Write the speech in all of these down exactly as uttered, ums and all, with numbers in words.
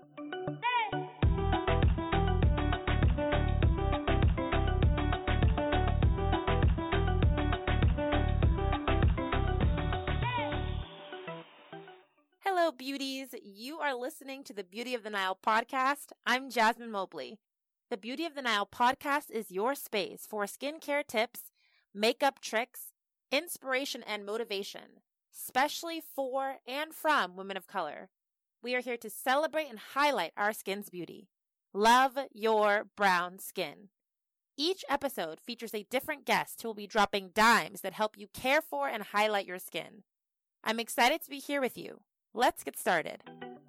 Hello, beauties. You are listening to the Beauty of the Nile podcast. I'm Jasmine Mobley. The Beauty of the Nile podcast is your space for skincare tips, makeup tricks, inspiration, and motivation, especially for and from women of color. We are here to celebrate and highlight our skin's beauty. Love your brown skin. Each episode features a different guest who will be dropping dimes that help you care for and highlight your skin. I'm excited to be here with you. Let's get started.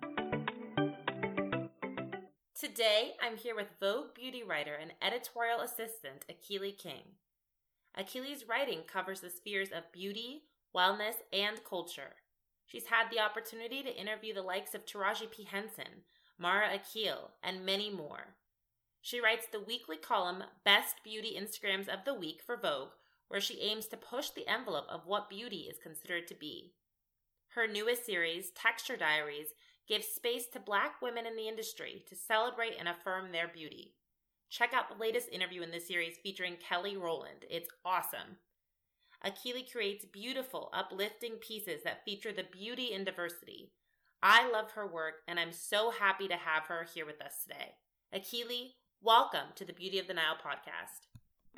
Today, I'm here with Vogue beauty writer and editorial assistant, Akili King. Akili's writing covers the spheres of beauty, wellness, and culture. She's had the opportunity to interview the likes of Taraji P. Henson, Mara Akil, and many more. She writes the weekly column Best Beauty Instagrams of the Week for Vogue, where she aims to push the envelope of what beauty is considered to be. Her newest series, Texture Diaries, gives space to Black women in the industry to celebrate and affirm their beauty. Check out the latest interview in the series featuring Kelly Rowland. It's awesome. Akili creates beautiful, uplifting pieces that feature the beauty and diversity. I love her work, and I'm so happy to have her here with us today. Akili, welcome to the Beauty of the Nile podcast.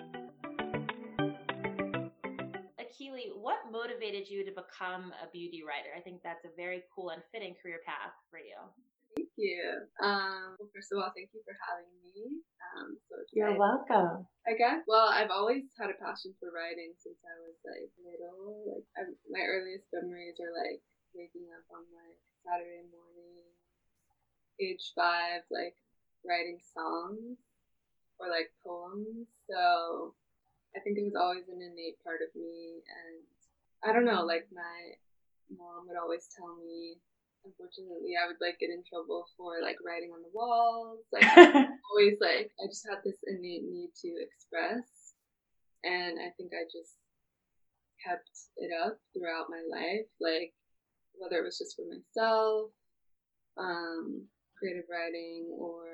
Akili, what motivated you to become a beauty writer? I think that's a very cool and fitting career path for you. Thank you. Um, well, first of all, thank you for having me. Um, so You're welcome. I guess. Well, I've always had a passion for writing since I was like little. Like I, my earliest memories are like waking up on like Saturday morning, age five, like writing songs or like poems. So I think it was always an innate part of me, and I don't know, like my mom would always tell me, unfortunately, I would like get in trouble for like writing on the walls. Like always, like I just had this innate need to express, and I think I just kept it up throughout my life, like whether it was just for myself, um, creative writing, or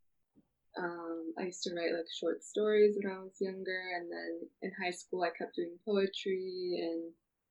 Um, I used to write like short stories when I was younger, and then in high school I kept doing poetry, and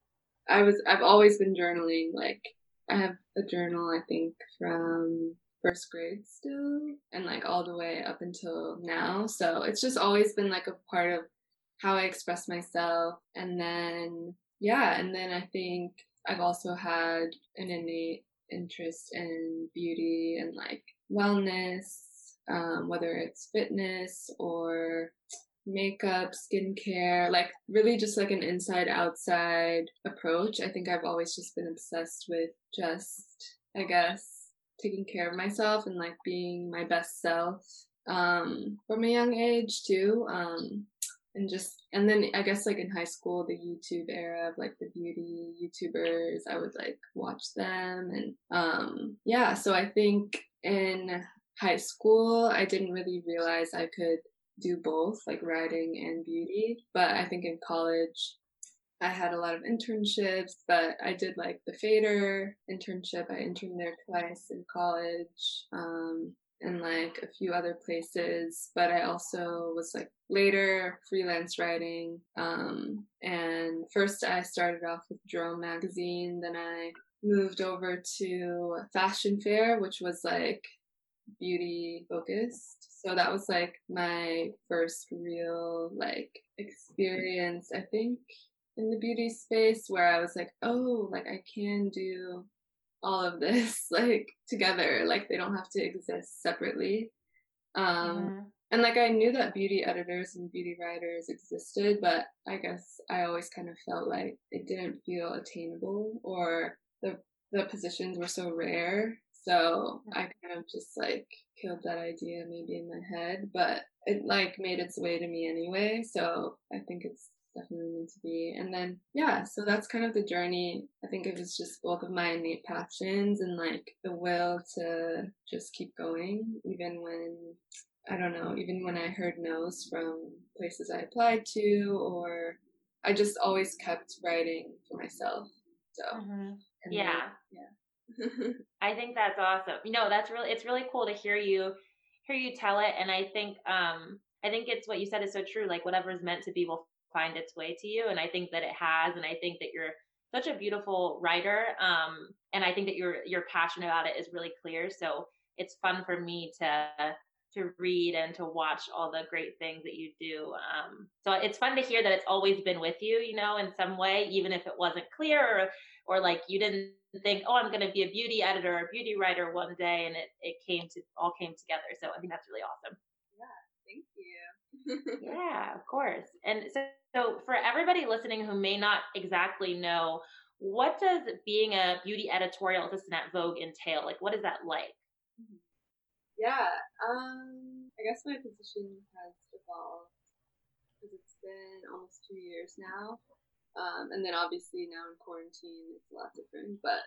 I was I've always been journaling. Like I have a journal I think from first grade still, and like all the way up until now. So it's just always been like a part of how I express myself. And then yeah, and then I think I've also had an innate interest in beauty and like wellness. Um, whether it's fitness or makeup, skincare, like really just like an inside outside approach. I think I've always just been obsessed with just, I guess, taking care of myself and like being my best self um, from a young age too. Um, and just, and then I guess like in high school, the YouTube era of like the beauty YouTubers, I would like watch them. And um, yeah, so I think in high school, I didn't really realize I could do both, like writing and beauty. But I think in college, I had a lot of internships, but I did like the Fader internship. I interned there twice in college, um, and like a few other places. But I also was like later freelance writing. Um, and first I started off with Jerome magazine, then I moved over to Fashion Fair, which was like beauty focused. So that was like my first real like experience, I think, in the beauty space where I was like, oh, like I can do all of this like together. Like they don't have to exist separately. Um, mm-hmm. And like I knew that beauty editors and beauty writers existed, but I guess I always kind of felt like it didn't feel attainable, or the the positions were so rare. So I kind of just like killed that idea maybe in my head, but it like made its way to me anyway. So I think it's definitely meant to be. And then, yeah, so that's kind of the journey. I think it was just both of my innate passions and like the will to just keep going, even when, I don't know, even when I heard no's from places I applied to, or I just always kept writing for myself. So, mm-hmm. yeah. Then, yeah. I think that's awesome. You know, that's really, it's really cool to hear you, hear you tell it. And I think, um, I think it's what you said is so true. Like whatever is meant to be will find its way to you. And I think that it has. And I think that you're such a beautiful writer. Um, and I think that your, your passion about it is really clear. So it's fun for me to, to read and to watch all the great things that you do. Um, so it's fun to hear that it's always been with you, you know, in some way, even if it wasn't clear or, or like you didn't think, oh, I'm going to be a beauty editor or beauty writer one day. And it, it came to all came together. So I think that's really awesome. Yeah. Thank you. Yeah, of course. And so, so for everybody listening who may not exactly know, what does being a beauty editorial assistant at Vogue entail? Like, what is that like? Yeah, um, I guess my position has evolved because it's been almost two years now. Um, and then obviously now in quarantine, it's a lot different. But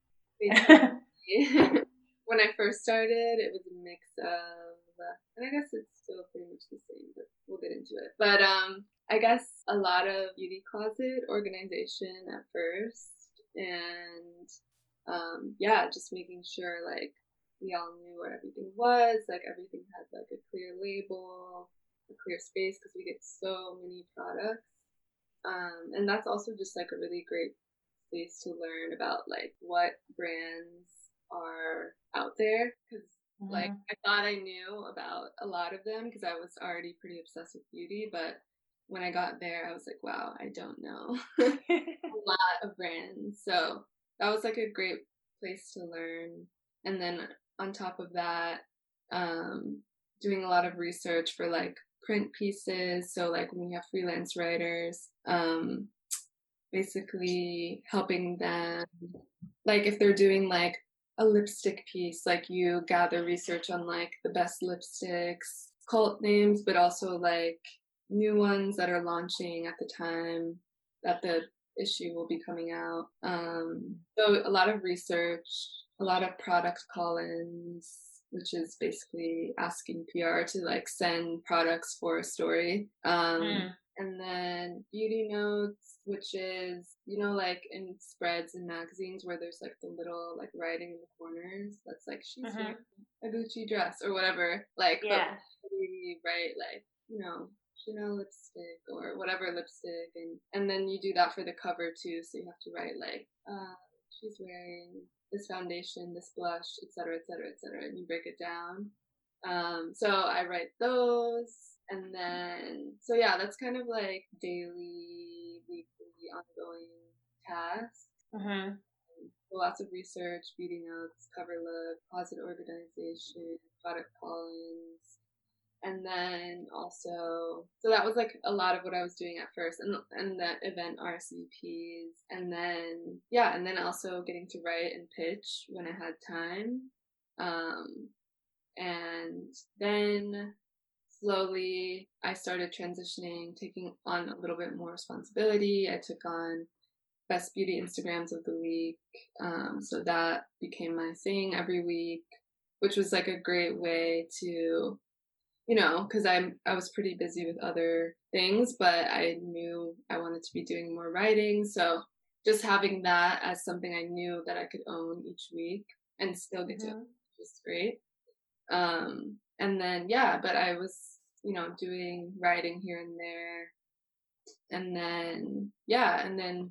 basically, when I first started, it was a mix of, and I guess it's still pretty much the same, but we'll get into it. But um, I guess a lot of beauty closet organization at first, and um, yeah, just making sure like we all knew where everything was, like everything had like a clear label, a clear space because we get so many products. Um, and that's also just like a really great place to learn about like what brands are out there because mm-hmm. like I thought I knew about a lot of them because I was already pretty obsessed with beauty, but when I got there I was like, wow, I don't know a lot of brands. So that was like a great place to learn. And then on top of that, um, doing a lot of research for like print pieces. So like when we have freelance writers, um, basically helping them, like if they're doing like a lipstick piece, like you gather research on like the best lipsticks, cult names, but also like new ones that are launching at the time that the issue will be coming out. Um, so a lot of research, a lot of product call-ins, which is basically asking P R to like send products for a story. Um, mm. And then beauty notes, which is, you know, like in spreads and magazines where there's like the little like writing in the corners. That's like, she's mm-hmm. wearing a Gucci dress or whatever. Like, yeah. But we write like, you know, Chanel lipstick or whatever lipstick. And, and then you do that for the cover too. So you have to write like, uh, she's wearing this foundation, this blush, et cetera, et cetera, et cetera, and you break it down. Um, so I write those, and then, so yeah, that's kind of like daily, weekly, ongoing tasks. Mm-hmm. So lots of research, beauty notes, cover look, closet organization, product call-ins, and then also, so that was like a lot of what I was doing at first, and and that event R S V Ps, and then yeah, and then also getting to write and pitch when I had time, um, and then slowly I started transitioning, taking on a little bit more responsibility. I took on Best Beauty Instagrams of the Week, um, so that became my thing every week, which was like a great way to, you know, because I'm I was pretty busy with other things, but I knew I wanted to be doing more writing. So just having that as something I knew that I could own each week and still get mm-hmm. to own was great. Um, and then yeah, but I was, you know, doing writing here and there, and then yeah, and then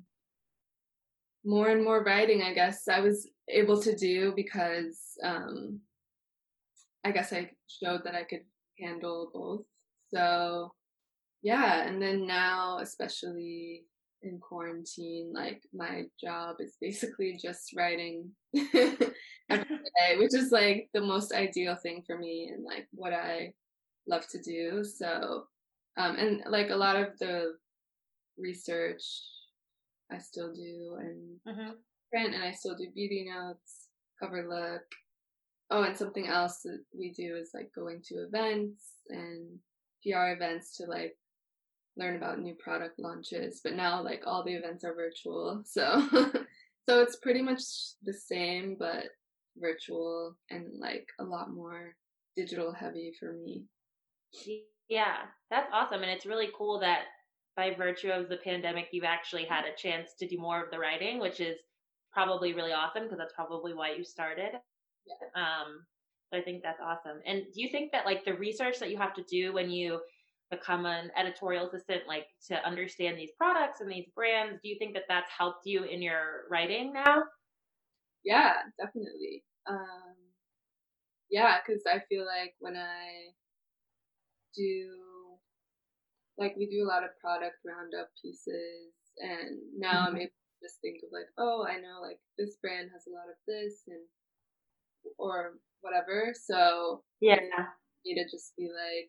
more and more writing. I guess I was able to do because um, I guess I showed that I could handle both. So yeah, and then now, especially in quarantine, like my job is basically just writing every day, which is like the most ideal thing for me and like what I love to do. So um and like a lot of the research I still do, and mm-hmm. print, and I still do beauty notes, cover look. Oh, and something else that we do is like going to events and P R events to like learn about new product launches. But now like all the events are virtual. So so it's pretty much the same, but virtual and like a lot more digital heavy for me. Yeah, that's awesome. And it's really cool that by virtue of the pandemic, you've actually had a chance to do more of the writing, which is probably really awesome because that's probably why you started. Yeah. Um, so I think that's awesome. And do you think that like the research that you have to do when you become an editorial assistant, like to understand these products and these brands, do you think that that's helped you in your writing now? Yeah, definitely. Um, yeah, because I feel like when I do, like, we do a lot of product roundup pieces, and now I'm Mhm. able to just think of like, oh, I know like this brand has a lot of this and or whatever. So Yeah. it's easy to just be like,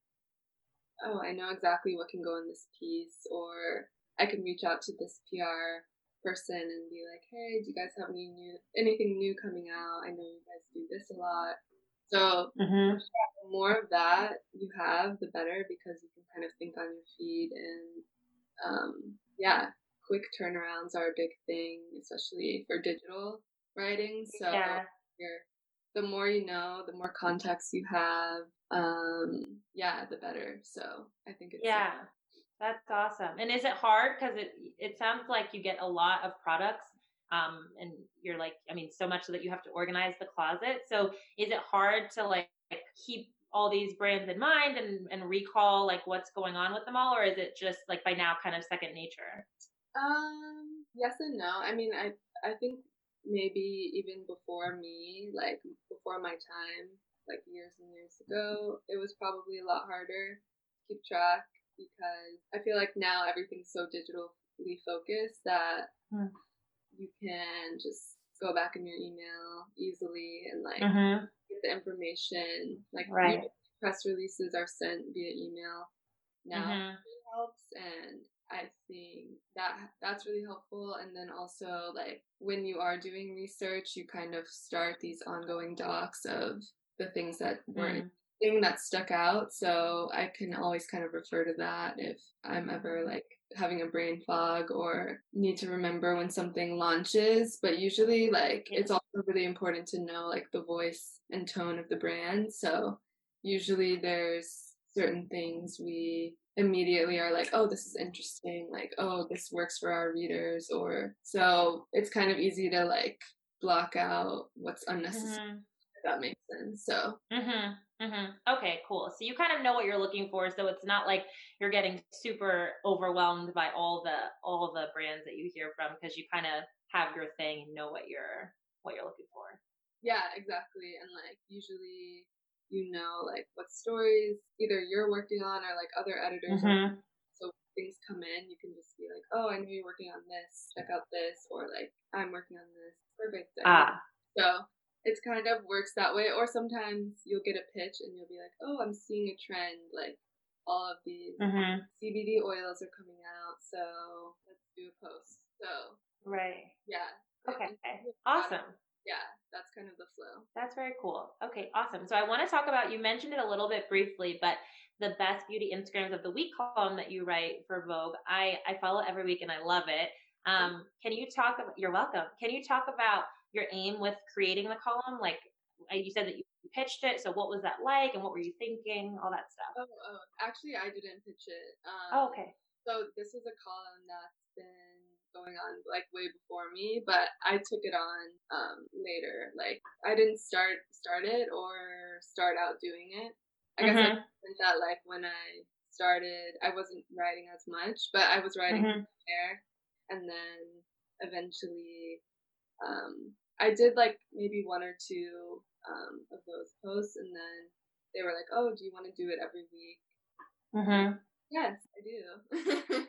oh, I know exactly what can go in this piece, or I can reach out to this P R person and be like, hey, do you guys have any new anything new coming out? I know you guys do this a lot. So Mhm. the more of that you have, the better because you can kind of think on your feet and um, yeah, quick turnarounds are a big thing, especially for digital writing. So Yeah. you're, the more you know, the more context you have, um, yeah, the better. So I think it's Yeah. That's awesome. And is it hard? Because it it sounds like you get a lot of products, um, and you're like, I mean, so much so that you have to organize the closet. So is it hard to like keep all these brands in mind and and recall like what's going on with them all, or is it just like by now kind of second nature? um, yes and no. I mean, I I think maybe even before me, like before my time, like years and years ago, it was probably a lot harder to keep track because I feel like now everything's so digitally focused that you can just go back in your email easily and like Mm-hmm. get the information. Like Right. usually press releases are sent via email now. Mm-hmm. It helps, and I think that that's really helpful. And then also like when you are doing research, you kind of start these ongoing docs of the things that were thing that stuck out. So I can always kind of refer to that if I'm ever like having a brain fog or need to remember when something launches. But usually like Yeah. it's also really important to know like the voice and tone of the brand. So usually there's certain things we immediately are like, oh, this is interesting, like, oh, this works for our readers, or so it's kind of easy to like block out what's unnecessary, Mm-hmm. if that makes sense. So Mhm. Mhm. Okay, cool. So you kind of know what you're looking for, so it's not like you're getting super overwhelmed by all the all the brands that you hear from because you kind of have your thing and know what you're what you're looking for. yeah, exactly. And like usually you know like what stories either you're working on or like other editors are, Mhm. so things come in, you can just be like, oh, I know you're working on this, check out this, or like I'm working on this, perfect, I know. Ah. So it's kind of works that way. Or sometimes you'll get a pitch and you'll be like, oh, I'm seeing a trend, like all of these Mhm. C B D oils are coming out, so let's do a post. So Right. yeah, it, Okay. it, Awesome. yeah, that's kind of the flow. That's very cool. Okay, awesome. So I want to talk about, you mentioned it a little bit briefly, but the best beauty Instagrams of the week column that you write for Vogue. I I follow every week and I love it. Um, can you talk about, you're welcome. Can you talk about your aim with creating the column? Like uh, you said that you pitched it, so what was that like and what were you thinking? All that stuff. Oh, oh, actually, I didn't pitch it. Oh, Um, okay. so this was a column that's been going on like way before me, but I took it on um later. Like I didn't start start it or start out doing it. I guess I Mhm. meant that like when I started, I wasn't writing as much, but I was writing Mhm. there, and then eventually, um, I did like maybe one or two um of those posts, and then they were like, "Oh, do you want to do it every week?" And Mhm. yes, I do.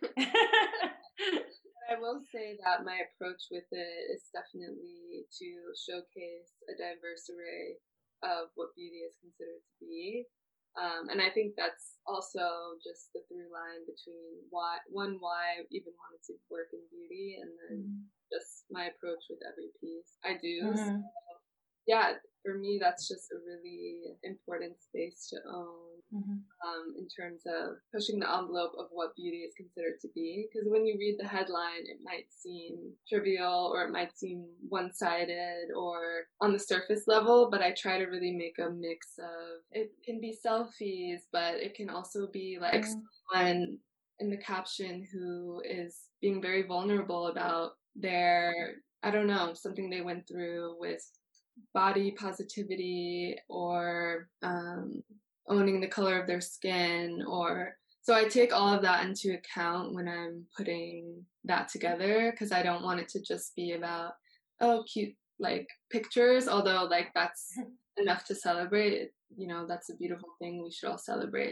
I will say that my approach with it is definitely to showcase a diverse array of what beauty is considered to be. Um, and I think that's also just the through line between why, one, why I even wanted to work in beauty, and then just my approach with every piece I do. So, Mhm. yeah, for me, that's just a really important space to own, Mhm. um, in terms of pushing the envelope of what beauty is considered to be. Because when you read the headline, it might seem trivial or it might seem one sided or on the surface level, but I try to really make a mix of it can be selfies, but it can also be like someone in the caption who is being very vulnerable about their I don't know, something they went through with body positivity or um, owning the color of their skin, or so I take all of that into account when I'm putting that together, because I don't want it to just be about, oh, cute, like pictures, although like that's enough to celebrate. You know, that's a beautiful thing we should all celebrate.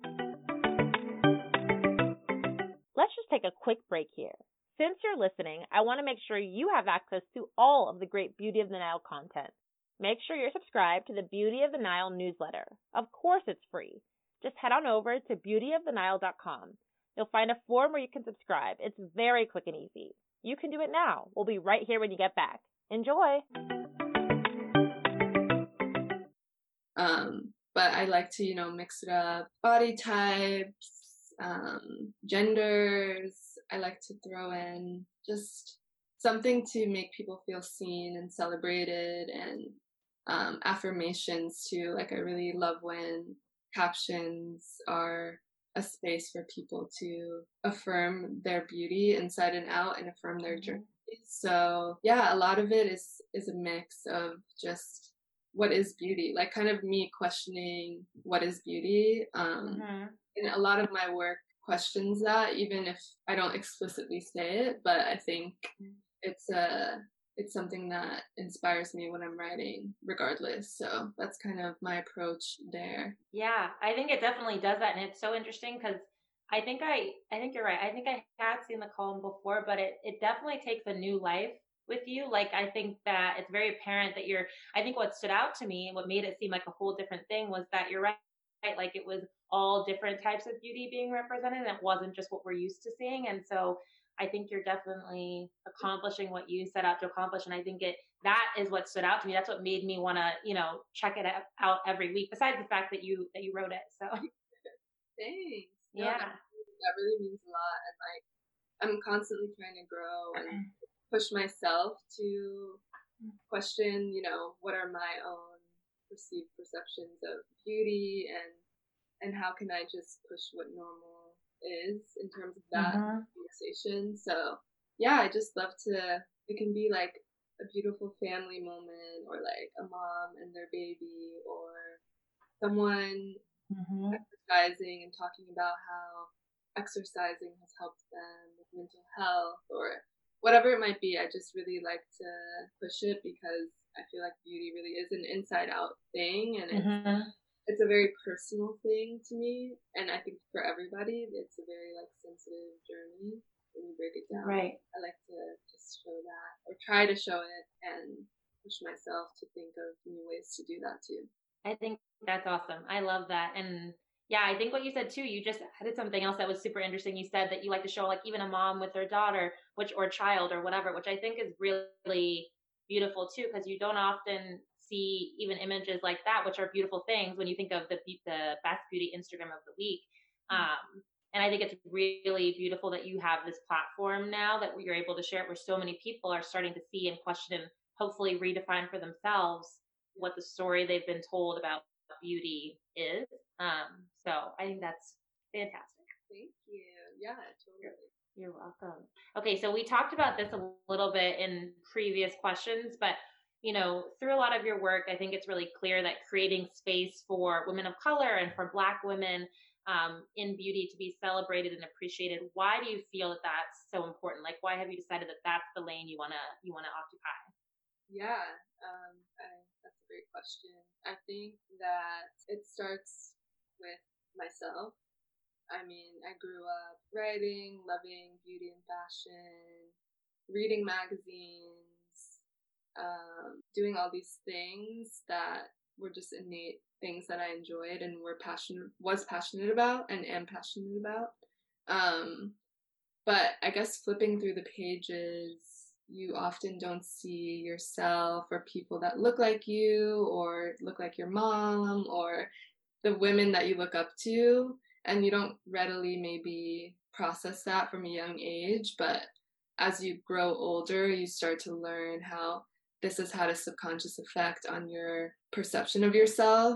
Let's just take a quick break here. Since you're listening, I want to make sure you have access to all of the great Beauty of the Nile content. Make sure you're subscribed to the Beauty of the Nile newsletter. Of course it's free. Just head on over to beauty of the nile dot com. You'll find a form where you can subscribe. It's very quick and easy. You can do it now. We'll be right here when you get back. Enjoy! Um, but I like to, you know, mix it up. Body types, um, genders. I like to throw in just something to make people feel seen and celebrated, and um, affirmations too. Like I really love when captions are a space for people to affirm their beauty inside and out and affirm their journey. So yeah, a lot of it is is a mix of just what is beauty, like kind of me questioning what is beauty. Um, mm-hmm. And a lot of my work questions that, even if I don't explicitly say it, but I think it's a it's something that inspires me when I'm writing regardless. So that's kind of my approach there. Yeah, I think it definitely does that. And it's so interesting because I think I, I think you're right. I think I had seen the column before, but it, it definitely takes a new life with you. Like, I think that it's very apparent that you're, I think what stood out to me and what made it seem like a whole different thing was that you're right. Like it was all different types of beauty being represented. And it wasn't just what we're used to seeing. And so I think you're definitely accomplishing what you set out to accomplish. And I think it, that is what stood out to me. That's what made me want to, you know, check it out every week, besides the fact that you, that you wrote it. So thanks. No, yeah. That, that really means a lot. And like, I'm constantly trying to grow and push myself to question, you know, what are my own perceived perceptions of beauty, and, and how can I just push what normal is in terms of that mm-hmm. conversation. So yeah, I just love to, it can be like a beautiful family moment, or like a mom and their baby, or someone mm-hmm. exercising and talking about how exercising has helped them with mental health, or whatever it might be. I just really like to push it because I feel like beauty really is an inside out thing, and it's mm-hmm. it's a very personal thing to me, and I think for everybody it's a very like sensitive journey when you break it down. Right. I like to just show that, or try to show it, and push myself to think of new ways to do that too. I think that's awesome. I love that. And yeah, I think what you said too, you just added something else that was super interesting. You said that you like to show like even a mom with their daughter, which, or child or whatever, which I think is really beautiful too, because you don't often see even images like that, which are beautiful things when you think of the the Best Beauty Instagram of the week. Um, and I think it's really beautiful that you have this platform now that you're able to share it, where so many people are starting to see and question and hopefully redefine for themselves what the story they've been told about beauty is. Um, so I think that's fantastic. Thank you. Yeah, totally. You're welcome. Okay, so we talked about this a little bit in previous questions, but you know, through a lot of your work, I think it's really clear that creating space for women of color and for Black women um, in beauty to be celebrated and appreciated. Why do you feel that that's so important? Like, why have you decided that that's the lane you wanna you wanna occupy? Yeah, um, I, that's a great question. I think that it starts with myself. I mean, I grew up writing, loving beauty and fashion, reading magazines, um, doing all these things that were just innate things that I enjoyed and were passionate, was passionate about and am passionate about. Um, but I guess flipping through the pages, you often don't see yourself or people that look like you or look like your mom or the women that you look up to, and you don't readily maybe process that from a young age. But as you grow older, you start to learn how this has had a subconscious effect on your perception of yourself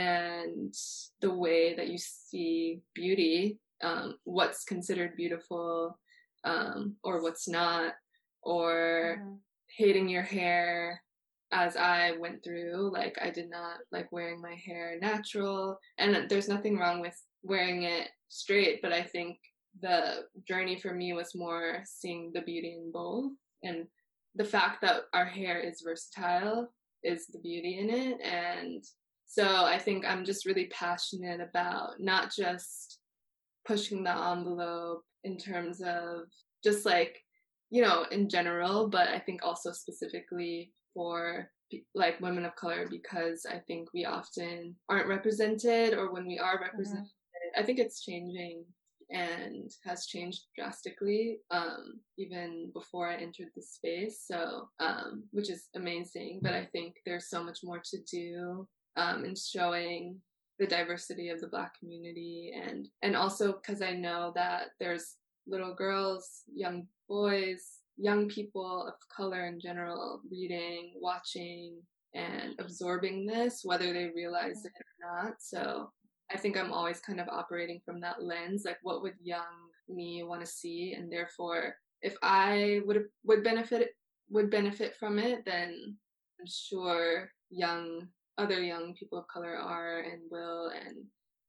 and the way that you see beauty, um, what's considered beautiful um, or what's not, or mm-hmm. hating your hair as I went through. Like, I did not like wearing my hair natural, and there's nothing wrong with wearing it straight, but I think the journey for me was more seeing the beauty in both, and the fact that our hair is versatile is the beauty in it. And so I think I'm just really passionate about not just pushing the envelope in terms of just like, you know, in general, but I think also specifically for like women of color, because I think we often aren't represented, or when we are represented, mm-hmm. I think it's changing and has changed drastically, um, even before I entered the space. So, um, which is amazing, but I think there's so much more to do um, in showing the diversity of the Black community, and and also because I know that there's little girls, young boys, young people of color in general reading, watching, and absorbing this, whether they realize it or not. So I think I'm always kind of operating from that lens, like what would young me want to see, and therefore if I would would benefit would benefit from it, then I'm sure young other young people of color are and will, and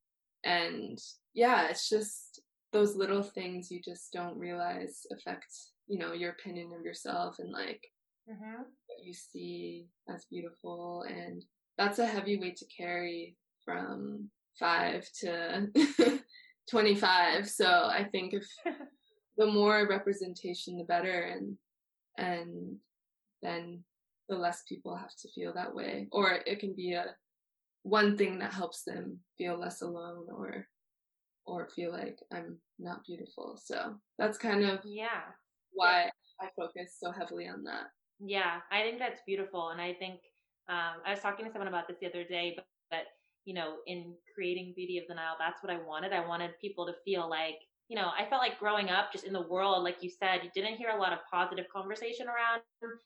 and yeah, it's just those little things you just don't realize affect, you know, your opinion of yourself and like mm-hmm. what you see as beautiful. And that's a heavy weight to carry from five to twenty-five. So I think if the more representation, the better, and and then the less people have to feel that way, or it can be a one thing that helps them feel less alone, or or feel like I'm not beautiful. So that's kind of yeah why I focus so heavily on that. Yeah, I think that's beautiful. And I think um, I was talking to someone about this the other day, but, but you know, in creating Beauty of the Nile, that's what I wanted. I wanted people to feel like, you know, I felt like growing up just in the world, like you said, you didn't hear a lot of positive conversation around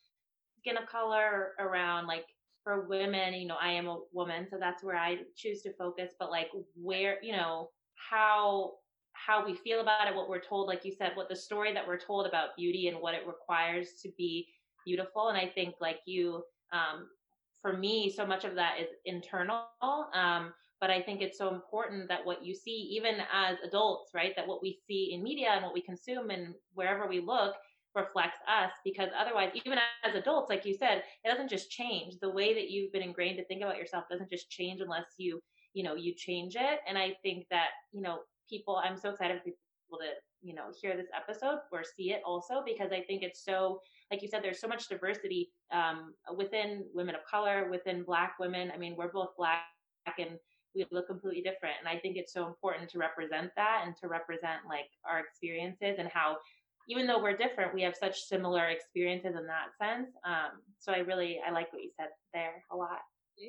skin of color, around like for women, you know, I am a woman, so that's where I choose to focus. But like where, you know, how how we feel about it, what we're told, like you said, what the story that we're told about beauty and what it requires to be beautiful. And I think like you, um, for me, so much of that is internal. Um, but I think it's so important that what you see, even as adults, right, that what we see in media and what we consume and wherever we look reflects us, because otherwise, even as adults, like you said, it doesn't just change. The way that you've been ingrained to think about yourself doesn't just change unless you, you know, you change it. And I think that, you know, people, I'm so excited for people to, you know, hear this episode or see it also, because I think it's so, like you said, there's so much diversity um, within women of color, within Black women. I mean, we're both Black and we look completely different. And I think it's so important to represent that and to represent like our experiences and how, even though we're different, we have such similar experiences in that sense. Um, so I really, I like what you said there a lot.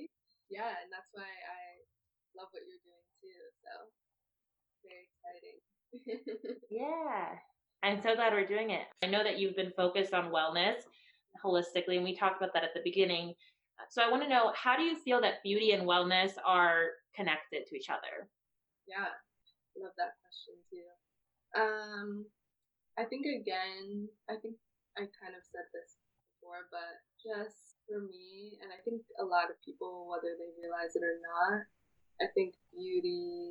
Yeah, and that's why I love what you're doing too. So very exciting. Yeah. I'm so glad we're doing it. I know that you've been focused on wellness holistically, and we talked about that at the beginning. So I want to know, how do you feel that beauty and wellness are connected to each other? Yeah, love that question too. Um, I think again, I think I kind of said this before, but just for me, and I think a lot of people, whether they realize it or not, I think beauty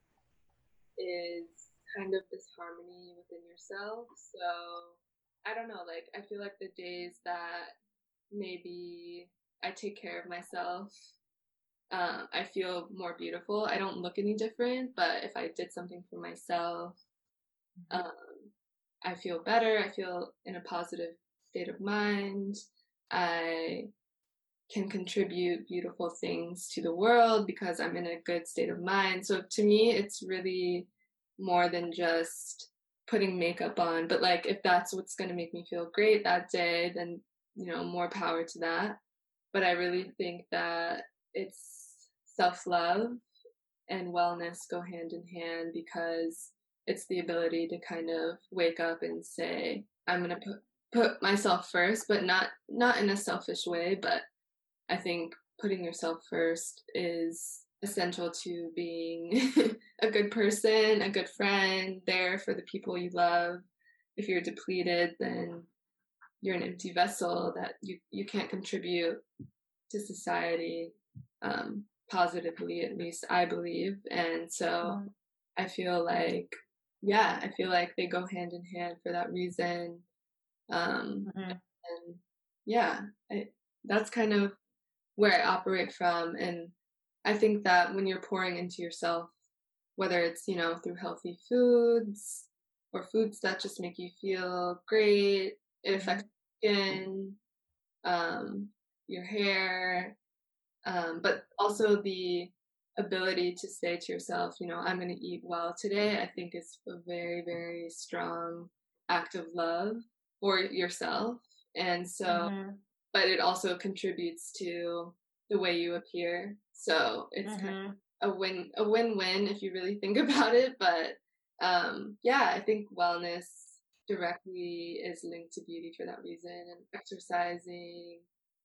is kind of this harmony within yourself. So I don't know, like I feel like the days that maybe I take care of myself, um, I feel more beautiful. I don't look any different, but if I did something for myself, um, I feel better. I feel in a positive state of mind. I can contribute beautiful things to the world because I'm in a good state of mind. So to me, it's really more than just putting makeup on. But like, if that's what's going to make me feel great that day, then, you know, more power to that. But I really think that it's self-love and wellness go hand in hand, because it's the ability to kind of wake up and say, I'm going to put put myself first, but not not in a selfish way. But I think putting yourself first is essential to being a good person, a good friend, there for the people you love. If you're depleted, then you're an empty vessel, that you, you can't contribute to society um, positively, at least I believe. And so mm-hmm. I feel like, yeah, I feel like they go hand in hand for that reason. Um, mm-hmm. And yeah, I, that's kind of where I operate from. And I think that when you're pouring into yourself, whether it's, you know, through healthy foods or foods that just make you feel great, it affects your skin, um, your hair, um, but also the ability to say to yourself, you know, I'm going to eat well today, I think is a very, very strong act of love for yourself. And so, mm-hmm. but it also contributes to the way you appear. So it's mm-hmm. kind of a win, a win-win if you really think about it. But um, yeah, I think wellness directly is linked to beauty for that reason. And exercising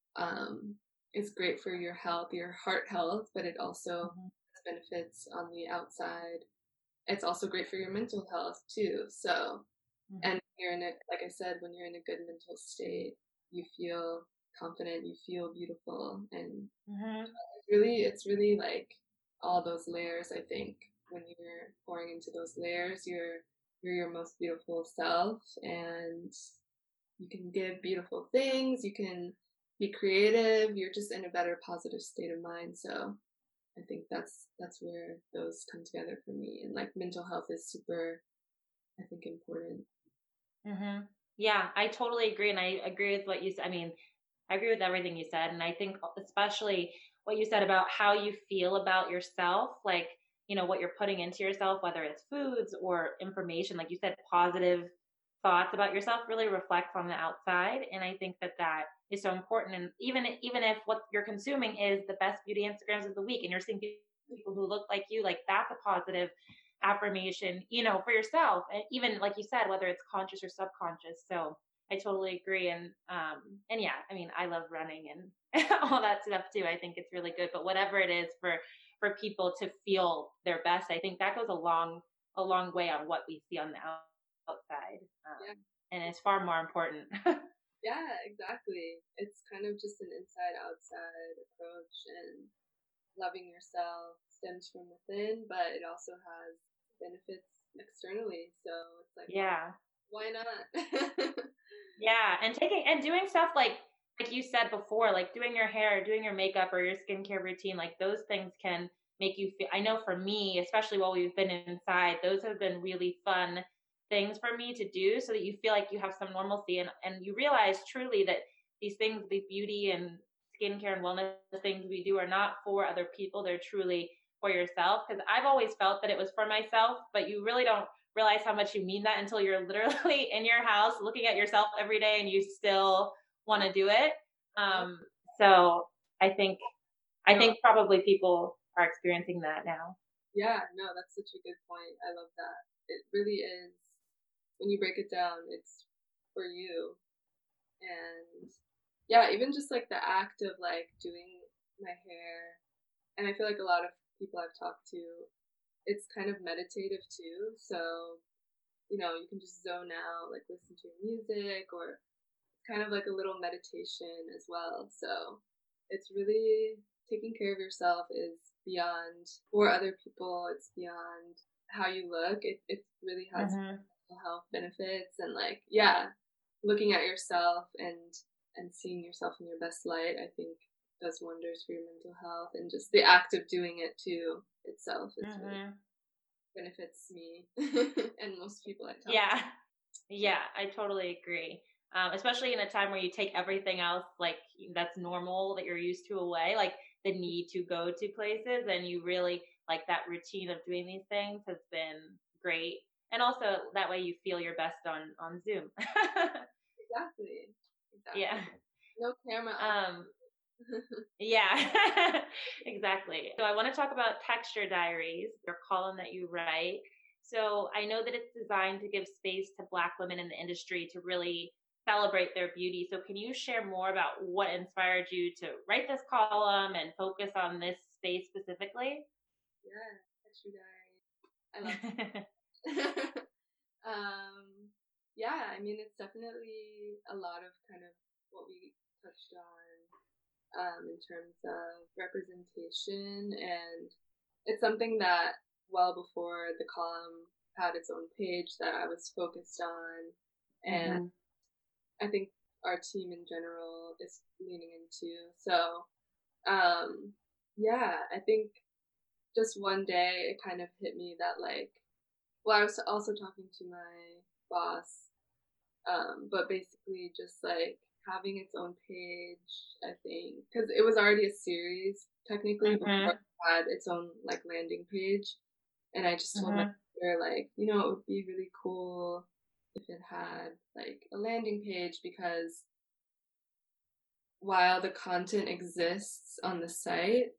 um, is great for your health, your heart health, but it also mm-hmm. has benefits on the outside. It's also great for your mental health too. So, mm-hmm. and you're in a, like I said, when you're in a good mental state, you feel confident, you feel beautiful, and mm-hmm. it's really, it's really like all those layers. I think when you're pouring into those layers, you're you're your most beautiful self, and you can give beautiful things. You can be creative. You're just in a better, positive state of mind. So I think that's that's where those come together for me. And like mental health is super, I think, important. Mm-hmm. Yeah, I totally agree, and I agree with what you said. I mean, I agree with everything you said, and I think especially what you said about how you feel about yourself, like, you know, what you're putting into yourself, whether it's foods or information, like you said, positive thoughts about yourself really reflect on the outside, and I think that that is so important. And even even if what you're consuming is the best beauty Instagrams of the week, and you're seeing people who look like you, like that's a positive affirmation, you know, for yourself, and even like you said, whether it's conscious or subconscious. So I totally agree. And, um, and yeah, I mean, I love running and all that stuff too. I think it's really good, but whatever it is for, for people to feel their best, I think that goes a long, a long way on what we see on the outside. Um, yeah. And it's far more important. Yeah, exactly. It's kind of just an inside outside approach, and loving yourself stems from within, but it also has benefits externally. So it's like, yeah, why not? Yeah, and taking and doing stuff like like you said before, like doing your hair, doing your makeup, or your skincare routine, like those things can make you feel. I know for me, especially while we've been inside, those have been really fun things for me to do, so that you feel like you have some normalcy, and and you realize truly that these things, these beauty and skincare and wellness things we do are not for other people; they're truly for yourself. Because I've always felt that it was for myself, but you really don't realize how much you mean that until you're literally in your house looking at yourself every day and you still want to do it. Um, so I think, I think probably people are experiencing that now. Yeah, no, that's such a good point. I love that. It really is. When you break it down, it's for you. And yeah, even just like the act of like doing my hair, and I feel like a lot of people I've talked to, it's kind of meditative too. So, you know, you can just zone out, like listen to your music, or it's kind of like a little meditation as well. So it's really taking care of yourself is beyond for other people. It's beyond how you look. It, it really has mm-hmm. mental health benefits, and like, yeah, looking at yourself and, and seeing yourself in your best light, I think does wonders for your mental health, and just the act of doing it too itself is mm-hmm. really benefits me and most people I talk yeah to. Yeah, I totally agree, um, especially in a time where you take everything else like that's normal that you're used to away, like the need to go to places, and you really like that routine of doing these things has been great. And also that way you feel your best on on Zoom. exactly exactly yeah no camera um yeah, exactly. So I want to talk about Texture Diaries, your column that you write. So I know that it's designed to give space to Black women in the industry to really celebrate their beauty. So can you share more about what inspired you to write this column and focus on this space specifically? Yeah, Texture Diaries. I love it. um, yeah, I mean, it's definitely a lot of kind of what we touched on um, in terms of representation, and it's something that well before the column had its own page that I was focused on, and Mm-hmm. I think our team in general is leaning into. So, um, yeah, I think just one day it kind of hit me that like, well, I was also talking to my boss, um, but basically just like having its own page, I think, because it was already a series technically before Mm-hmm. it had its own like landing page, and I just told my Mm-hmm. editor like, you know, it would be really cool if it had like a landing page because while the content exists on the site,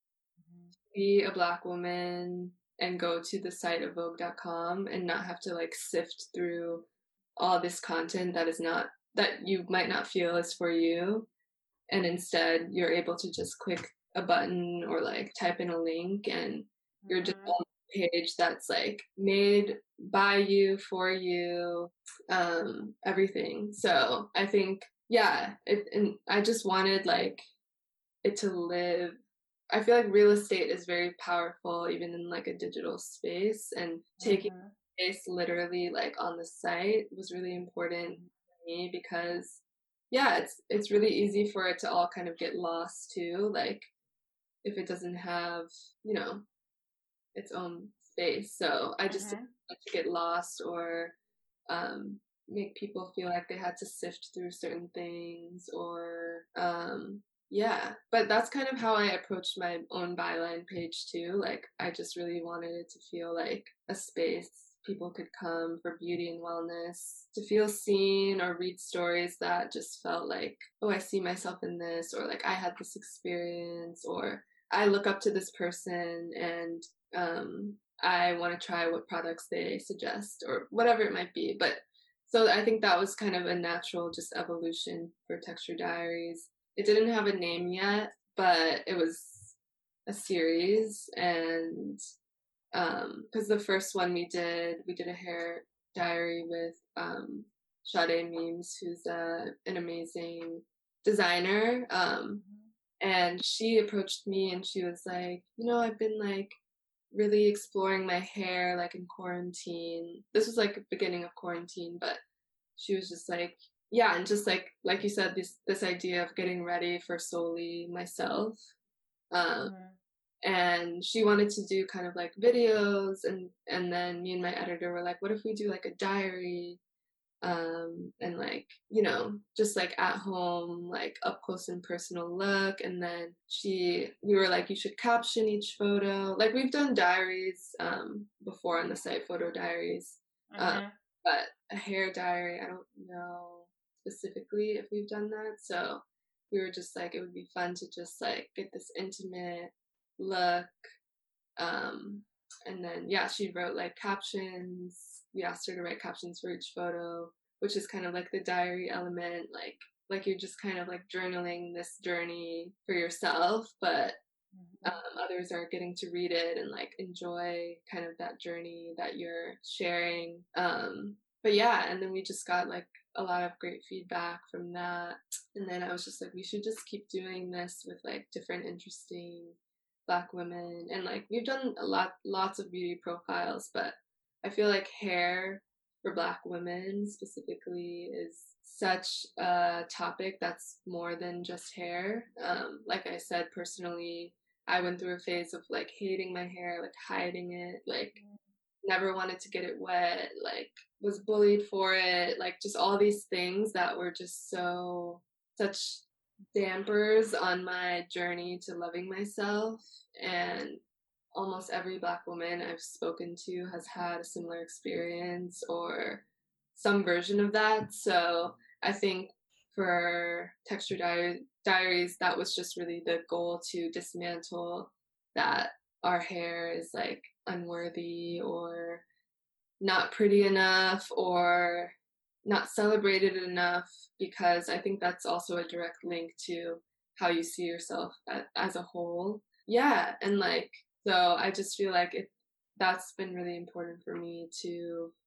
be a Black woman and go to the site of Vogue dot com and not have to like sift through all this content that is not, that you might not feel is for you. And instead, you're able to just click a button or like type in a link and you're just Mm-hmm. on a page that's like made by you, for you, um, everything. So I think, yeah, it, and I just wanted like it to live. I feel like real estate is very powerful even in like a digital space, and taking Mm-hmm. space literally like on the site was really important for me because yeah, it's it's really easy for it to all kind of get lost too, like if it doesn't have, you know, its own space. So I just didn't Mm-hmm. want to get lost or um make people feel like they had to sift through certain things or um yeah, but that's kind of how I approached my own byline page too. Like I just really wanted it to feel like a space people could come for beauty and wellness, to feel seen or read stories that just felt like, oh, I see myself in this, or like I had this experience, or I look up to this person and um I want to try what products they suggest or whatever it might be. But so I think that was kind of a natural just evolution for Texture Diaries. It didn't have a name yet, but it was a series. And um because the first one we did, we did a hair diary with um Sade Memes, who's uh, an amazing designer. Um and she approached me and she was like, you know, I've been like really exploring my hair like in quarantine. This was like the beginning of quarantine, but she was just like, yeah, and just like like you said, this this idea of getting ready for solely myself. Um, Mm-hmm. and she wanted to do kind of like videos, and and then me and my editor were like, what if we do like a diary, um and like, you know, just like at home, like up close and personal look. And then she we were like, you should caption each photo, like we've done diaries um before on the site, photo diaries, um Mm-hmm. but a hair diary, I don't know specifically if we've done that. So we were just like, it would be fun to just like get this intimate look. um and then yeah, she wrote like captions. We asked her to write captions for each photo, which is kind of like the diary element, like like you're just kind of like journaling this journey for yourself, but Mm-hmm. um, others are getting to read it and like enjoy kind of that journey that you're sharing. Um, but yeah, and then we just got like a lot of great feedback from that. And then I was just like, we should just keep doing this with like different interesting Black women. And like we've done a lot, lots of beauty profiles, but I feel like hair for Black women specifically is such a topic that's more than just hair. Um, like I said, personally, I went through a phase of like hating my hair, like hiding it, like never wanted to get it wet, like was bullied for it, like just all these things that were just so, such dampers on my journey to loving myself. And almost every Black woman I've spoken to has had a similar experience or some version of that. So I think for Texture Diary- Diaries, that was just really the goal, to dismantle that our hair is like unworthy or not pretty enough or not celebrated enough, because I think that's also a direct link to how you see yourself as a whole. Yeah, and like, so I just feel like it, that's been really important for me to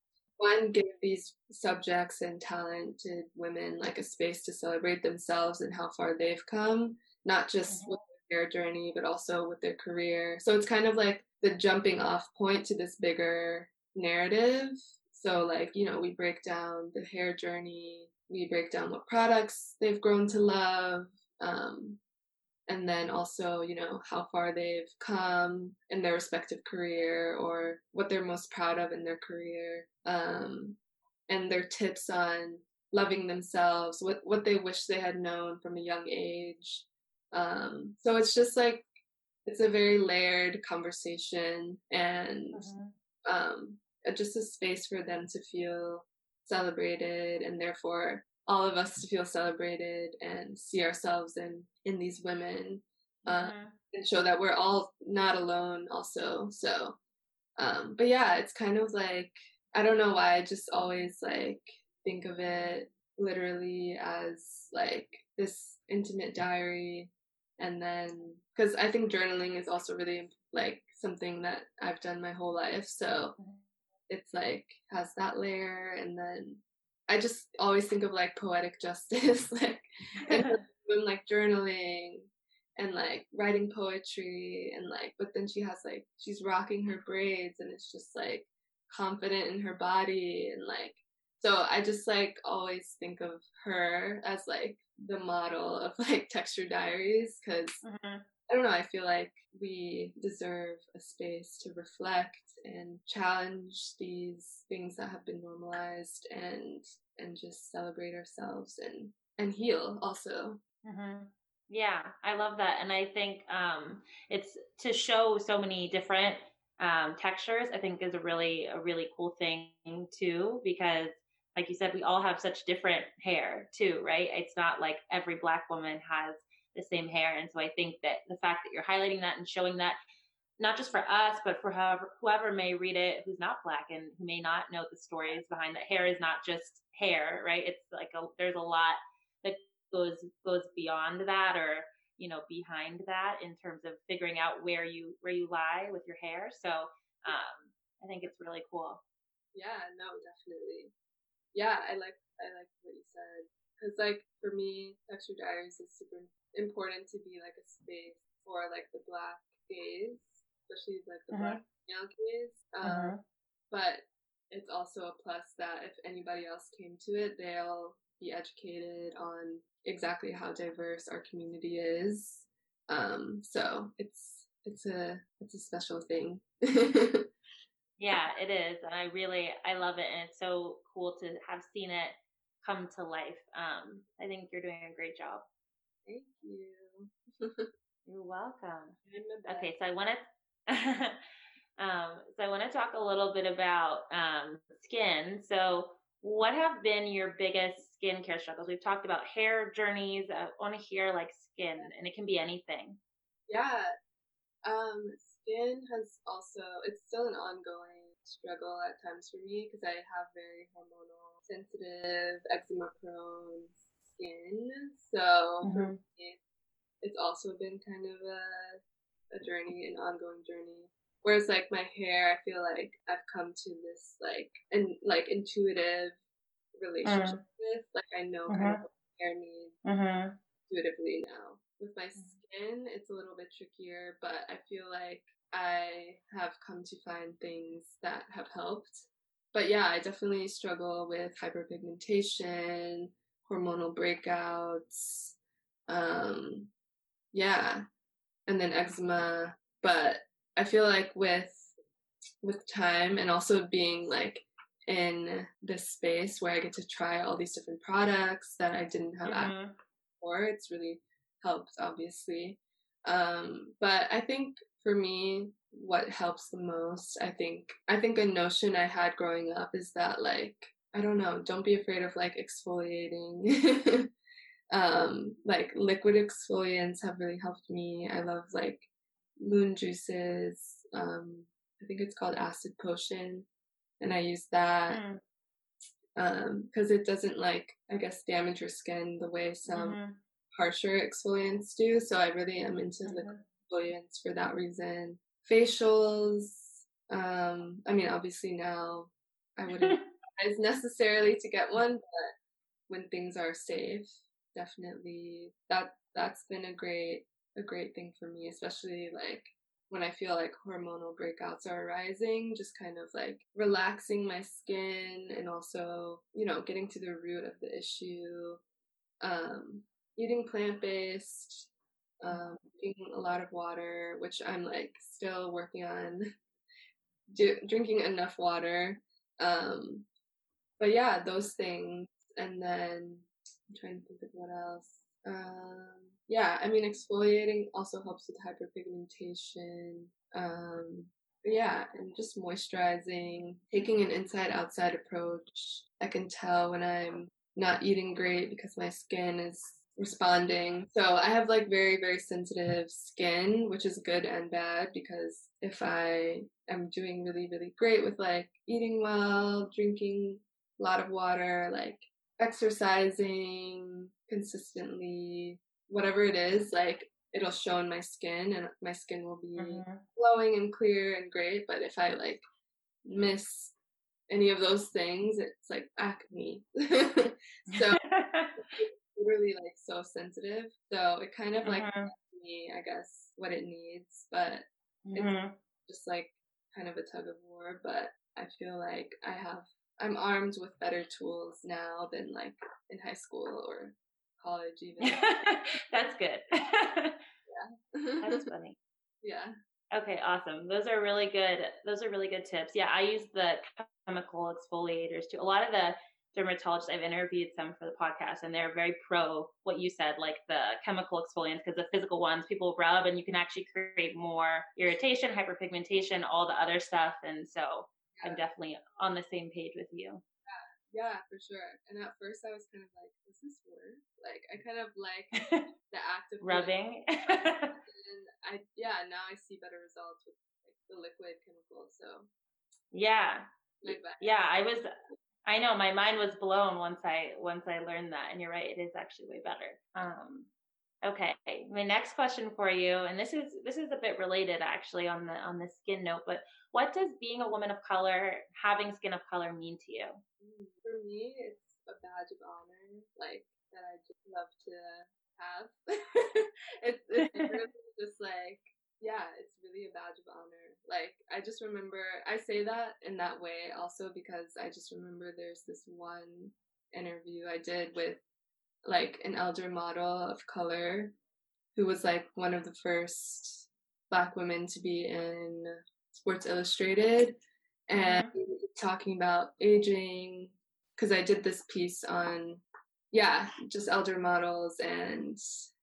one, give these subjects and talented women like a space to celebrate themselves and how far they've come, not just Mm-hmm. with their journey, but also with their career. So it's kind of like the jumping off point to this bigger narrative. So, like, you know, we break down the hair journey, we break down what products they've grown to love, um, and then also, you know, how far they've come in their respective career or what they're most proud of in their career, um, and their tips on loving themselves, what what they wish they had known from a young age. Um, so it's just like it's a very layered conversation, and Mm-hmm. um, just a space for them to feel celebrated, and therefore all of us to feel celebrated and see ourselves in in these women, uh, Mm-hmm. and show that we're all not alone also. So um, but yeah, it's kind of like, I don't know why I just always like think of it literally as like this intimate diary. And then, because I think journaling is also really like something that I've done my whole life. So it's like has that layer. And then I just always think of like poetic justice, like, and doing like journaling and like writing poetry and like, but then she has like, she's rocking her braids and it's just like confident in her body and like, so I just like always think of her as like the model of like texture diaries, because Mm-hmm. I don't know, I feel like we deserve a space to reflect and challenge these things that have been normalized, and and just celebrate ourselves and and heal also. Mm-hmm. Yeah, I love that. And I think um, it's to show so many different um, textures, I think is a really, a really cool thing too, because like you said, we all have such different hair too, right? It's not like every Black woman has the same hair. And so I think that the fact that you're highlighting that and showing that not just for us, but for whoever, whoever may read it who's not Black and who may not know the stories behind that. Hair is not just hair, right? It's like a, there's a lot that goes goes beyond that, or you know, behind that in terms of figuring out where you where you lie with your hair. So um, I think it's really cool. Yeah, no, definitely. Yeah, I like I like what you said, because like for me, texture diaries is super important to be like a space for like the Black gaze, especially like the Mm-hmm. Black male gaze. Um, Mm-hmm. but it's also a plus that if anybody else came to it, they'll be educated on exactly how diverse our community is. Um, so it's it's a it's a special thing. Yeah, it is, and I really I love it, and it's so cool to have seen it come to life. Um, I think you're doing a great job. Thank you. You're welcome. I'm the best. Okay, so I want to um, so I want to talk a little bit about um, skin. So, what have been your biggest skincare struggles? We've talked about hair journeys. I want to hear like skin, and it can be anything. Yeah, um, skin has also, it's still an ongoing struggle at times for me because I have very hormonal sensitive, eczema prone skin. So for Mm-hmm. me, it's also been kind of a, a journey, an ongoing journey. Whereas like my hair, I feel like I've come to this like and like intuitive relationship with. Like I know kind of Mm-hmm. what my hair needs Mm-hmm. intuitively now. With my skin, it's a little bit trickier, but I feel like I have come to find things that have helped. But yeah, I definitely struggle with hyperpigmentation, hormonal breakouts, um, yeah, and then eczema. But I feel like with with time and also being like in this space where I get to try all these different products that I didn't have access Mm-hmm. before, it's really helped, obviously. Um, but I think for me, what helps the most, I think, I think a notion I had growing up is that like, I don't know, don't be afraid of like exfoliating. um, like liquid exfoliants have really helped me. I love like moon juices. Um, I think it's called Acid Potion, and I use that Mm-hmm. um because it doesn't like I guess damage your skin the way some Mm-hmm. harsher exfoliants do. So I really am into liquid Mm-hmm. exfoliants for that reason. Facials, um, I mean obviously now I wouldn't it's necessarily to get one, but when things are safe, definitely that that's been a great a great thing for me, especially like when I feel like hormonal breakouts are arising, just kind of like relaxing my skin and also, you know, getting to the root of the issue. Um, eating plant-based, um, drinking a lot of water, which I'm like still working on do, drinking enough water. Um, but yeah, those things. And then I'm trying to think of what else. Um, yeah, I mean, exfoliating also helps with hyperpigmentation. Um, but yeah, and just moisturizing, taking an inside outside approach. I can tell when I'm not eating great because my skin is responding. So I have like very, very sensitive skin, which is good and bad because if I am doing really, really great with like eating well, drinking a lot of water, like exercising consistently, whatever it is, like it'll show in my skin and my skin will be mm-hmm. glowing and clear and great. But if I like miss any of those things, it's like acne. So really like so sensitive. So it kind of like mm-hmm. me, I guess, what it needs, but mm-hmm. it's just like kind of a tug of war. But I feel like I have I'm armed with better tools now than like in high school or college even. That's good. Yeah. That's funny. Yeah. Okay, awesome. Those are really good. Those are really good tips. Yeah, I use the chemical exfoliators too. A lot of the dermatologists, I've interviewed some for the podcast, and they're very pro what you said, like the chemical exfoliants, because the physical ones people rub and you can actually create more irritation, hyperpigmentation, all the other stuff. And so yeah. I'm definitely on the same page with you. Yeah, yeah, for sure. And at first I was kind of like, does this work? Like, I kind of like the act of rubbing. And I, yeah, now I see better results with like the liquid chemicals. So yeah, yeah, I was, I know my mind was blown once I, once I learned that, and you're right. It is actually way better. Um, okay. My next question for you, and this is, this is a bit related actually on the, on the skin note, but what does being a woman of color, having skin of color mean to you? For me, it's a badge of honor, like that I just love to have. it's, it's really just like, yeah, it's really a badge of honor. Like, I just remember, I say that in that way also because I just remember there's this one interview I did with like an elder model of color who was like one of the first Black women to be in Sports Illustrated and mm-hmm. talking about aging, because I did this piece on, yeah, just elder models and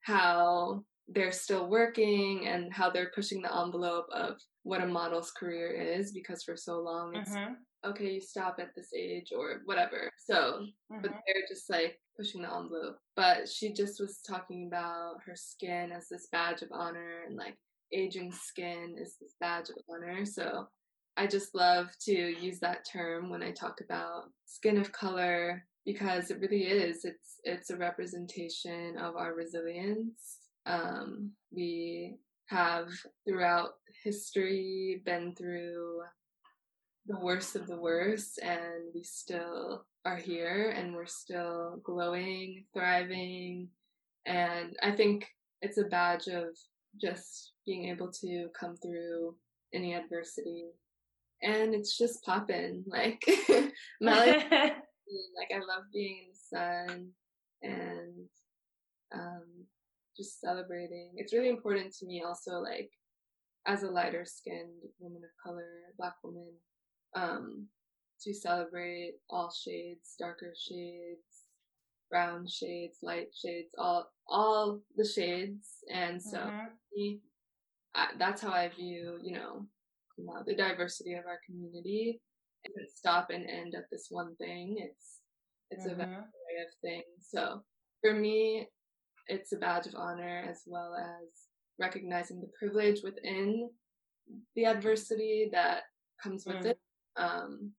how they're still working and how they're pushing the envelope of what a model's career is, because for so long it's mm-hmm. okay, you stop at this age or whatever. So, mm-hmm. but they're just like pushing the envelope. But she just was talking about her skin as this badge of honor, and like aging skin is this badge of honor. So I just love to use that term when I talk about skin of color, because it really is. It's it's a representation of our resilience. Um, we have throughout history been through the worst of the worst, and we still are here, and we're still glowing, thriving. And I think it's a badge of just being able to come through any adversity. And it's just poppin'. Like, Melody, like, I love being in the sun and um, just celebrating. It's really important to me also, like, as a lighter skinned woman of color, Black woman, um, to celebrate all shades, darker shades, brown shades, light shades, all all the shades. And so mm-hmm. I, that's how I view, you know, you know, the diversity of our community. It doesn't stop and end at this one thing. It's it's mm-hmm. a array of things. So for me, it's a badge of honor, as well as recognizing the privilege within the adversity that comes with mm. it. Um,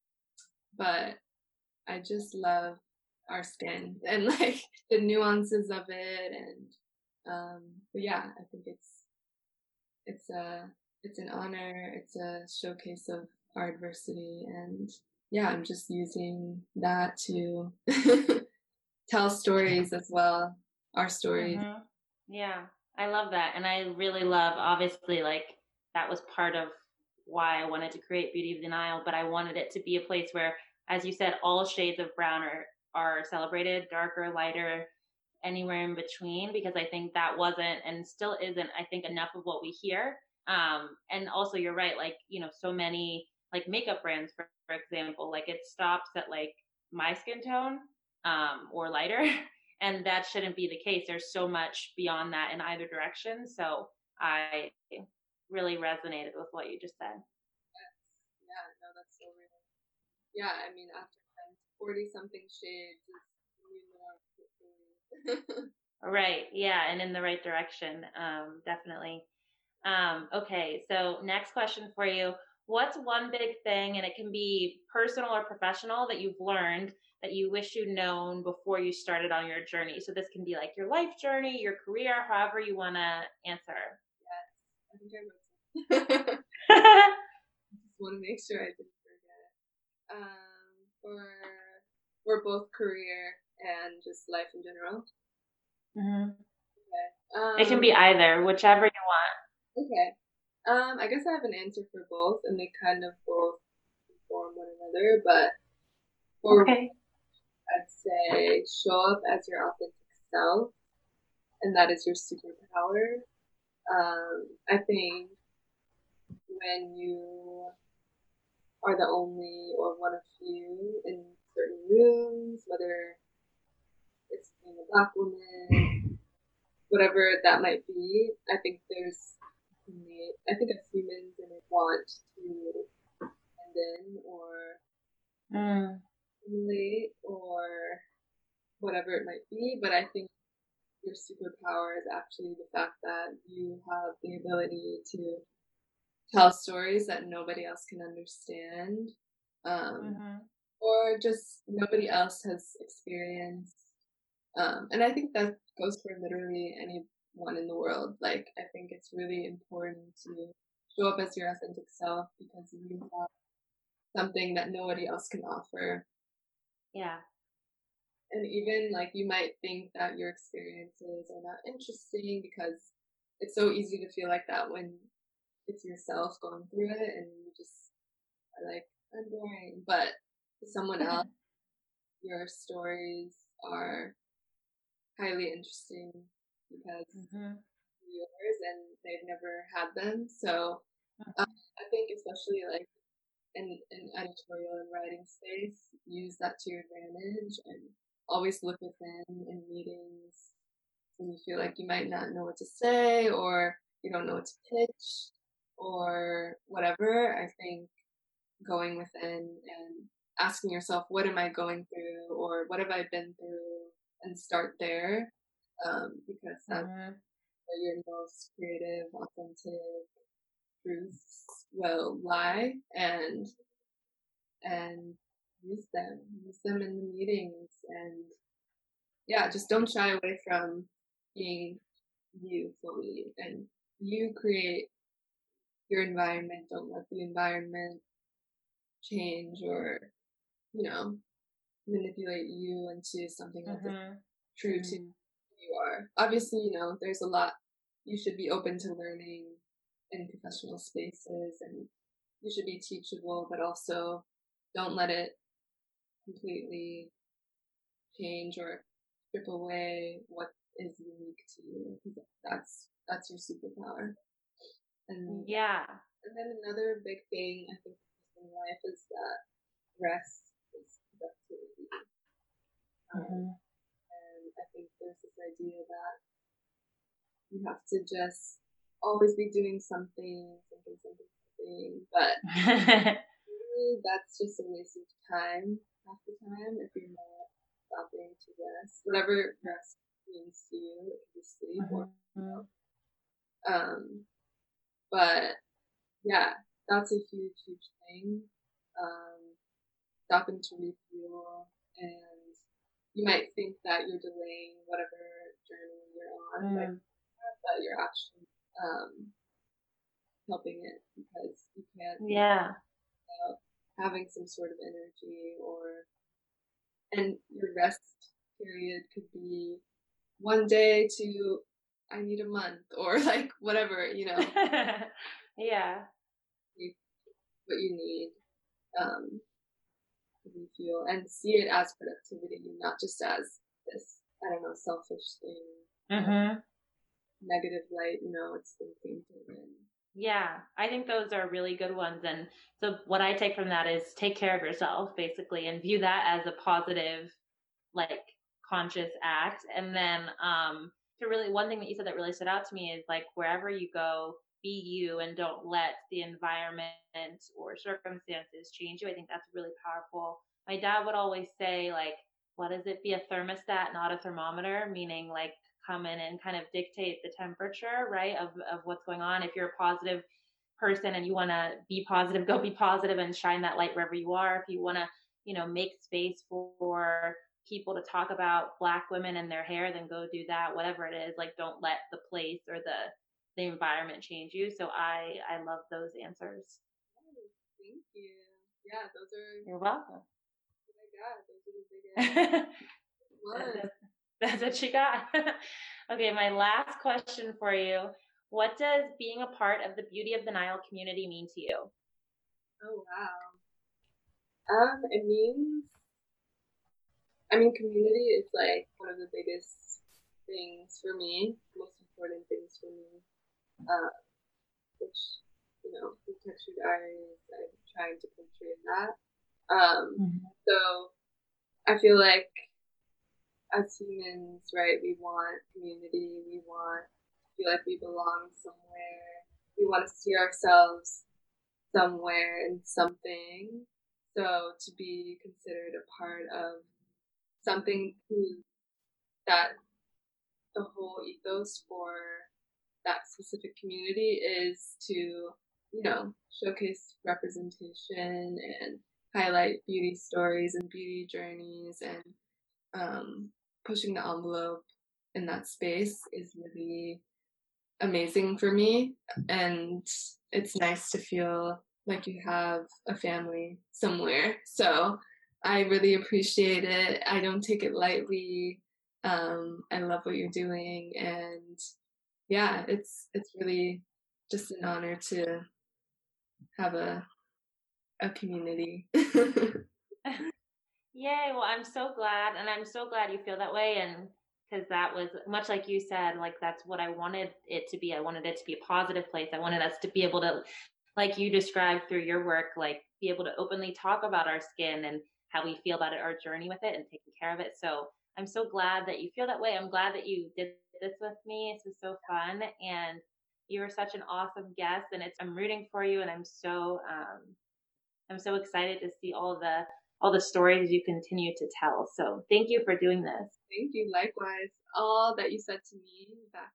but I just love our skin and like the nuances of it, and um, but yeah, I think it's it's a it's an honor. It's a showcase of our adversity, and yeah, I'm just using that to tell stories as well, our stories. Mm-hmm. Yeah, I love that. And I really love, obviously, like that was part of why I wanted to create Beauty of the Nile, but I wanted it to be a place where, as you said, all shades of brown are, are celebrated, darker, lighter, anywhere in between, because I think that wasn't and still isn't, I think, enough of what we hear. Um, and also, you're right, like, you know, so many like makeup brands, for, for example, like it stops at like my skin tone um, or lighter. And that shouldn't be the case. There's so much beyond that in either direction. So I really resonated with what you just said. Yes. Yeah, no, that's so real. Yeah, I mean, after forty something shades is new norm. Right. Yeah. And in the right direction. Um, definitely. Um, okay. So next question for you. What's one big thing, and it can be personal or professional, that you've learned that you wish you'd known before you started on your journey? So this can be like your life journey, your career, however you want to answer. Yes, I think I wrote something. I just want to make sure I didn't forget. Um, for for both career and just life in general. Mm-hmm. Okay. Um, It can be either, whichever you want. Okay. Um, I guess I have an answer for both, and they kind of both inform one another. But for Okay. I'd say show up as your authentic self, and that is your superpower. Um, I think when you are the only or one of few in certain rooms, whether it's being a black woman, whatever that might be, I think there's, I think as humans, and want to blend in or Mm. emulate or whatever it might be, but I think your superpower is actually the fact that you have the ability to tell stories that nobody else can understand, um, Mm-hmm. or just nobody else has experienced. Um, and I think that goes for literally anyone in the world. Like, I think it's really important to show up as your authentic self because you have something that nobody else can offer. Yeah. And even like you might think that your experiences are not interesting because it's so easy to feel like that when it's yourself going through it and you just are like, I'm boring. But to someone else, your stories are highly interesting because Mm-hmm. yours and they've never had them. So um, I think especially like in, in editorial and writing space, use that to your advantage and always look within in meetings when you feel like you might not know what to say or you don't know what to pitch or whatever. I think going within and asking yourself, what am I going through or what have I been through, and start there, um, because that's Mm-hmm. where your most creative, authentic truths will lie, and and use them, use them in the meetings, and yeah, just don't shy away from being you fully, and you create your environment. Don't let the environment change or you know manipulate you into something that is Mm-hmm. true to who you are. Obviously, you know, there's a lot you should be open to learning in professional spaces and you should be teachable, but also don't let it completely change or strip away what is unique to you. That's that's your superpower. And Yeah. and then another big thing I think in life is that rest is productivity. Um, Mm-hmm. and I think there's this idea that you have to just always be doing something, something, something, something. But really, that's just a waste of time half the time if you're not stopping to rest. Whatever rest means to you, it can be sleep or Mm-hmm. um. But yeah, that's a huge, huge thing. Um, stopping to refuel, and you might think that you're delaying whatever journey you're on, but, Mm-hmm. but you're actually um, helping it because you can't Yeah. without having some sort of energy, or and your rest period could be one day to I need a month, or like whatever, you know. Yeah. What you need, um, you feel, and see it as productivity, not just as this, I don't know, selfish thing, mm-hmm. negative light. You know, it's been painted in. Yeah, I think those are really good ones. And so what I take from that is take care of yourself, basically, and view that as a positive, like, conscious act. And then um, to really, one thing that you said that really stood out to me is, like, wherever you go, be you and don't let the environment or circumstances change you. I think that's really powerful. My dad would always say, like, what is it? Be a thermostat, not a thermometer, meaning, like, come in and kind of dictate the temperature, right, of, of what's going on. If you're a positive person and you want to be positive, go be positive and shine that light wherever you are. If you want to, you know, make space for people to talk about Black women and their hair, then go do that, whatever it is. Like, don't let the place or the the environment change you. So I I love those answers. Oh, thank you. Yeah, those are. You're welcome. Oh my God, those are the big ones. That's what you got. Okay, my last question for you. What does being a part of the Beauty of the Nile community mean to you? Oh, wow. Um, it means, I mean, community is like one of the biggest things for me, most important things for me, uh, which, you know, the Textured Diaries, I'm trying to portray that. Um, mm-hmm. So I feel like as humans, right, we want community, we want to feel like we belong somewhere, we want to see ourselves somewhere in something. So to be considered a part of something who, that the whole ethos for that specific community is to, you know, showcase representation and highlight beauty stories and beauty journeys, and um, pushing the envelope in that space is really amazing for me. And it's nice to feel like you have a family somewhere. So I really appreciate it. I don't take it lightly. Um, I love what you're doing, and yeah, it's it's really just an honor to have a a community. Yay! Well, I'm so glad, and I'm so glad you feel that way, and because that was much like you said, like that's what I wanted it to be. I wanted it to be a positive place. I wanted us to be able to, like you described through your work, like be able to openly talk about our skin and how we feel about it, our journey with it, and taking care of it. So I'm so glad that you feel that way. I'm glad that you did this with me. This was so fun, and you were such an awesome guest. And it's I'm rooting for you, and I'm so um, I'm so excited to see all the all the stories you continue to tell. So thank you for doing this. Thank you. Likewise. All that you said to me, back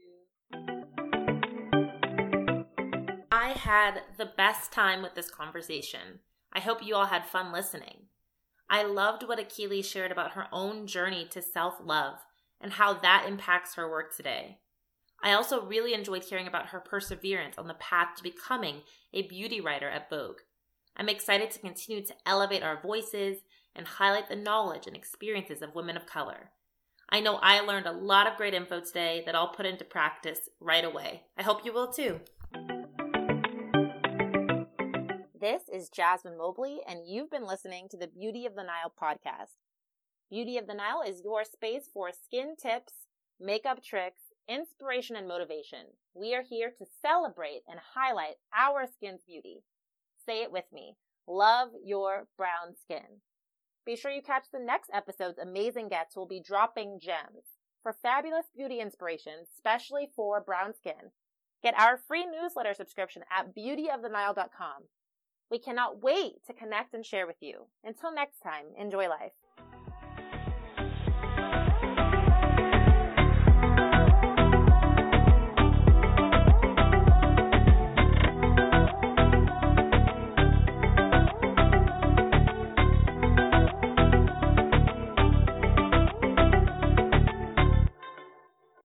to you. I had the best time with this conversation. I hope you all had fun listening. I loved what Akili shared about her own journey to self-love and how that impacts her work today. I also really enjoyed hearing about her perseverance on the path to becoming a beauty writer at Vogue. I'm excited to continue to elevate our voices and highlight the knowledge and experiences of women of color. I know I learned a lot of great info today that I'll put into practice right away. I hope you will too. This is Jasmine Mobley, and you've been listening to the Beauty of the Nile podcast. Beauty of the Nile is your space for skin tips, makeup tricks, inspiration, and motivation. We are here to celebrate and highlight our skin's beauty. Say it with me. Love your brown skin. Be sure you catch the next episode's amazing guests who will be dropping gems for fabulous beauty inspiration, especially for brown skin. Get our free newsletter subscription at beauty of the nile dot com. We cannot wait to connect and share with you. Until next time, enjoy life.